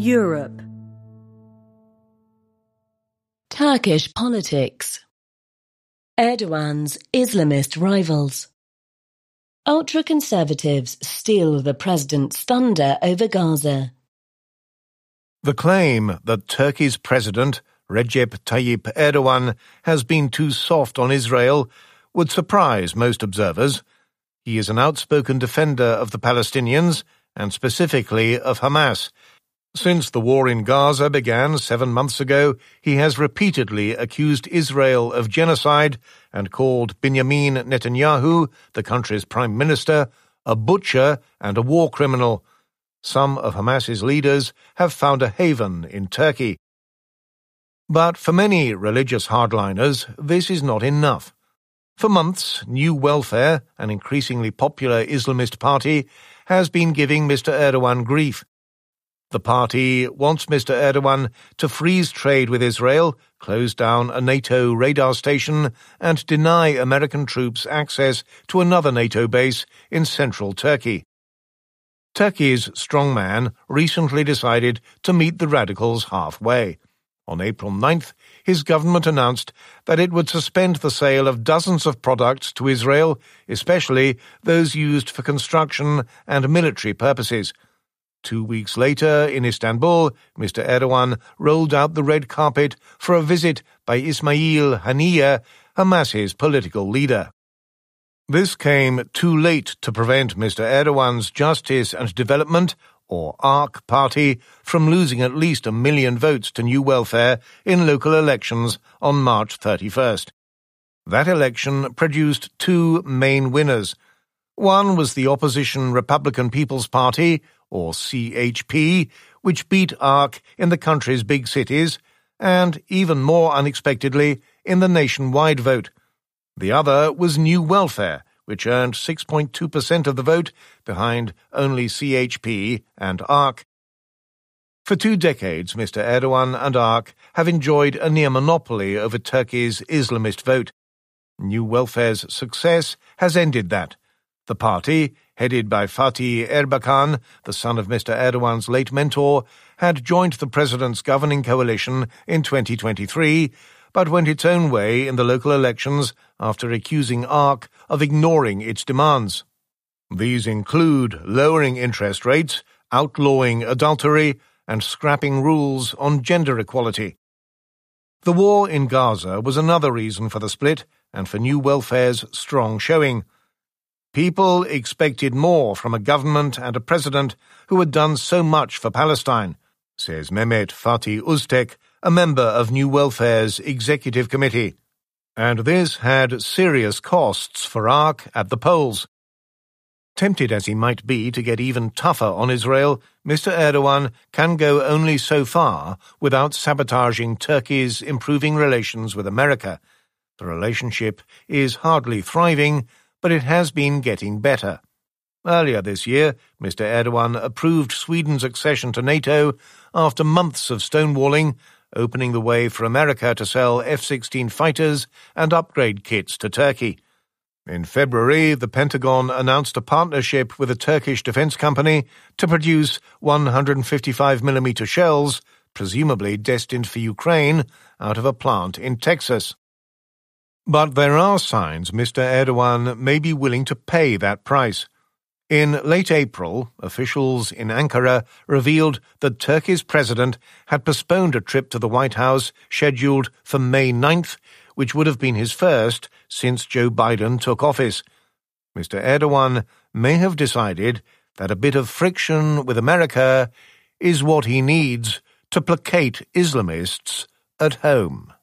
Europe. Turkish politics. Erdogan's Islamist rivals. Ultra-conservatives steal the president's thunder over Gaza. The claim that Turkey's president, Recep Tayyip Erdogan, has been too soft on Israel would surprise most observers. He is an outspoken defender of the Palestinians, and specifically of Hamas. Since the war in Gaza began 7 months ago, he has repeatedly accused Israel of genocide and called Benjamin Netanyahu, the country's prime minister, a butcher and a war criminal. Some of Hamas's leaders have found a haven in Turkey. But for many religious hardliners, this is not enough. For months, New Welfare, an increasingly popular Islamist party, has been giving Mr. Erdogan grief. The party wants Mr. Erdogan to freeze trade with Israel, close down a NATO radar station, and deny American troops access to another NATO base in central Turkey. Turkey's strongman recently decided to meet the radicals halfway. On April 9th, his government announced that it would suspend the sale of dozens of products to Israel, especially those used for construction and military purposes. 2 weeks later, in Istanbul, Mr. Erdogan rolled out the red carpet for a visit by Ismail Haniyeh, Hamas's political leader. This came too late to prevent Mr. Erdogan's Justice and Development, or ARC party, from losing at least 1 million votes to New Welfare in local elections on March 31st. That election produced 2 main winners. One was the opposition Republican People's Party, or CHP, which beat ARC in the country's big cities, and, even more unexpectedly, in the nationwide vote. The other was New Welfare, which earned 6.2% of the vote, behind only CHP and ARC. For 2 decades, Mr. Erdogan and ARC have enjoyed a near monopoly over Turkey's Islamist vote. New Welfare's success has ended that. The party, headed by Fatih Erbakan, the son of Mr. Erdogan's late mentor, had joined the president's governing coalition in 2023, but went its own way in the local elections after accusing ARC of ignoring its demands. These include lowering interest rates, outlawing adultery, and scrapping rules on gender equality. The war in Gaza was another reason for the split and for New Welfare's strong showing. People expected more from a government and a president who had done so much for Palestine, says Mehmet Fatih Uztek, a member of New Welfare's executive committee. And this had serious costs for ARC at the polls. Tempted as he might be to get even tougher on Israel, Mr. Erdogan can go only so far without sabotaging Turkey's improving relations with America. The relationship is hardly thriving, but it has been getting better. Earlier this year, Mr. Erdogan approved Sweden's accession to NATO after months of stonewalling, opening the way for America to sell F-16 fighters and upgrade kits to Turkey. In February, the Pentagon announced a partnership with a Turkish defense company to produce 155mm shells, presumably destined for Ukraine, out of a plant in Texas. But there are signs Mr. Erdogan may be willing to pay that price. In late April, officials in Ankara revealed that Turkey's president had postponed a trip to the White House scheduled for May 9th, which would have been his first since Joe Biden took office. Mr. Erdogan may have decided that a bit of friction with America is what he needs to placate Islamists at home.